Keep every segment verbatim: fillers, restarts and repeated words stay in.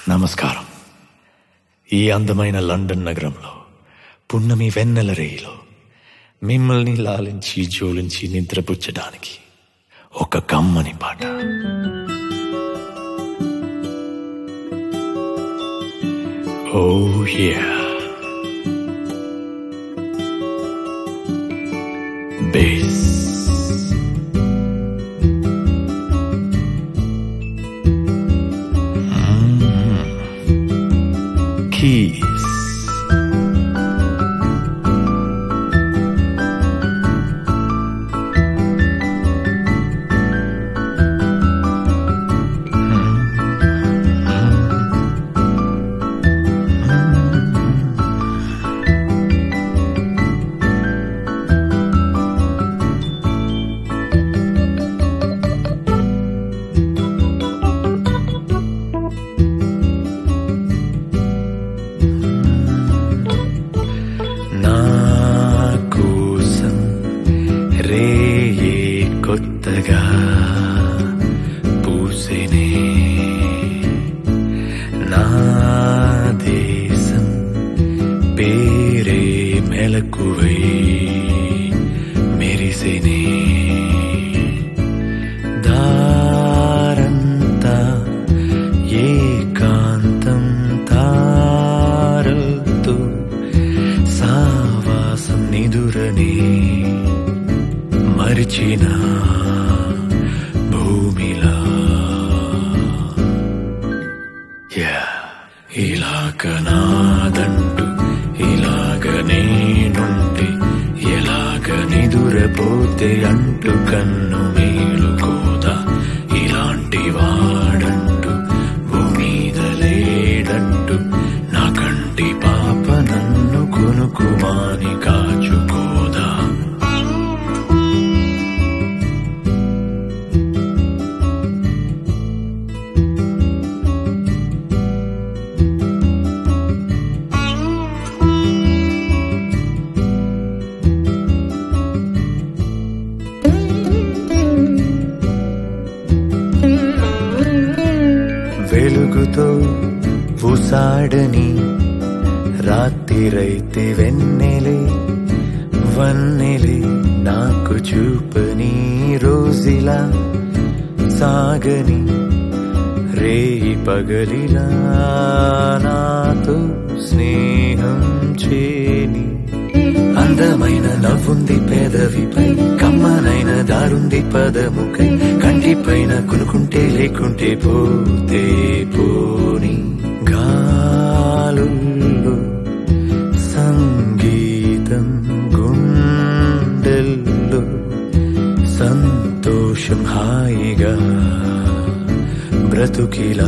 నమస్కారం. ఈ అందమైన లండన్ నగరంలో పున్నమి వెన్నెల రేయిలో మిమ్మల్ని లాలించి జోలించి నిద్రపుచ్చడానికి ఒక కమ్మని పాట. ఓ యా బేస్ keys. కొత్తగా పూసేనే నా దేశం పేరే మెలకువై మెరిసేనే దారంతా ఏకాంతం తారల్తో సావాసం నిదురనే మరిచిన భూమిలా ఇలాగ నాదంటూ ఇలాగ నేనుంటే ఎలాగ నిదురపోతే అంటూ కన్ను మేలుకోదా ఇలాంటి వాడంటూ భూమీద లేడంటూ నా కంటి పాప నన్ను కొనుకుమాని కాచుకోదా. వెలుగుతో ఉసాడని రాత్రిరైతే వెన్నెలే వన్నెలే నాకు చూపని రోజులా సాగని రేయి పగలిలా నాతో స్నేహం చేని అందమైన నవ్వుంది పెదవిపై కమ్మనైన దారుంది పదముకై కంటిపైన కొనుకుంటే లేకుంటే పోతే పోని గాలుల్లో సంగీతం గుండెల్లో సంతోషం హాయిగా బ్రతుకిలా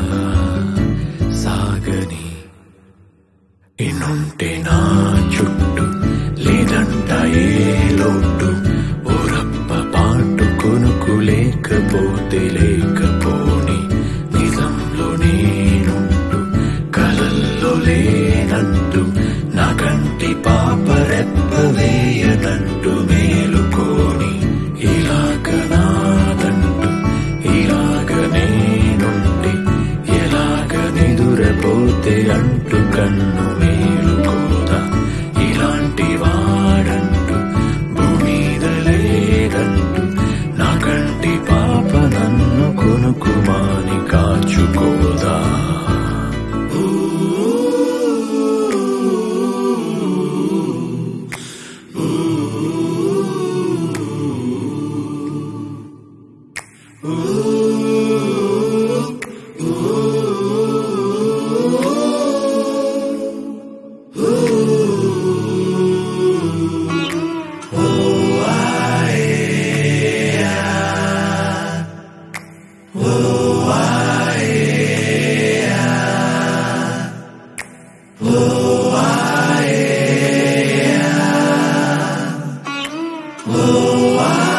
సాగని ఇన్నుంటే నా చుట్టూ లేదంట ఏ లోటు ఓరప్ప పాటు కొనుకు లేకపోతే లేకపోని నిజంలో నేనుంటూ కలల్లో లేనంటూ నా కంటి పాప రెప్ప వేయనంటూ మేలుకోని ఇలాగ నాదంటూ ఇలాగ నేనుంటే ఎలాగ నిదురపోతే అంటూ కన్ను మేలుకోదా ఇలాంటి వాడంటూ భూమీద లేదంటూ నా కంటి పాప నన్ను కొనుకుమాని కాచుకోదా. Oh, I